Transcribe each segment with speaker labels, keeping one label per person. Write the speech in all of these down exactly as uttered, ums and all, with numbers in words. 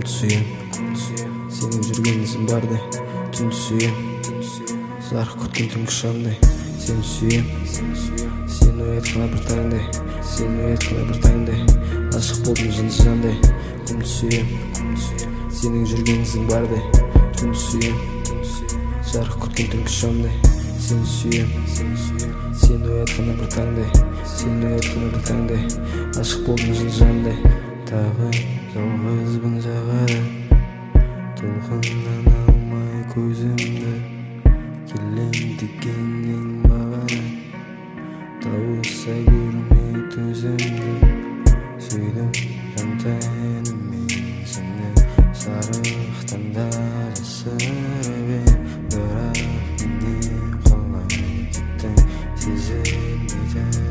Speaker 1: сүйем, сенің жүрген ізің бардай. Түн сүйем, жарық күткен түнгі шамдай. Сені сүйем, сені оятқан бір таңдай. Сені оятқан бір таңдай. Ашық болдым жынды жандай. Күн сүйем, сенің жүрген ізің бардай. Түн сүйем, жарық күткен түнгі шамдай. Сені сүйем, сені оятқан бір таңдай. Сені оятқан бір таңдай. Ашық болдым жынды жандай. Тағы жалғызбын жағада, толқыннан алмай көзімді. Келем дегеннен бағана, тауыса көрмей төзімді. Сүйдім жантайынымен сені, жарықтан да жасырып ем. Бірақ менен қалай кеттің, сезілмейтін.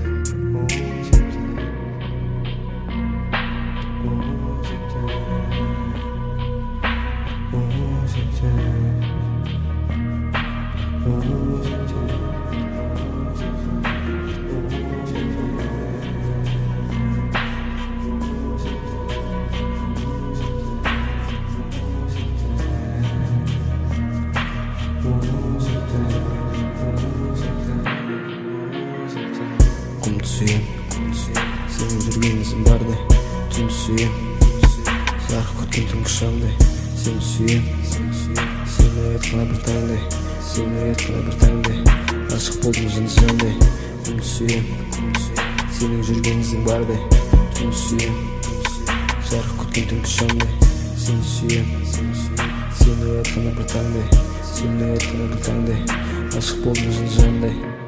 Speaker 1: Құмды сүйем, сенің жүрген ізің бардай. Түн сүйем, жарық күткен түнгі шамдай. Сені сүйем, сені оятқан бір таңдай. Сені оятқан бір таңдай. Ашық болдым жынды жандай. Құмды сүйем, сенің жүрген ізің бардай. Түн сүйем, жарық күткен түнгі шамдай. Сені сүйем, сені оятқан бір таңдай. Сені оятқан бір таңдай. Ашық болдым жынды жандай.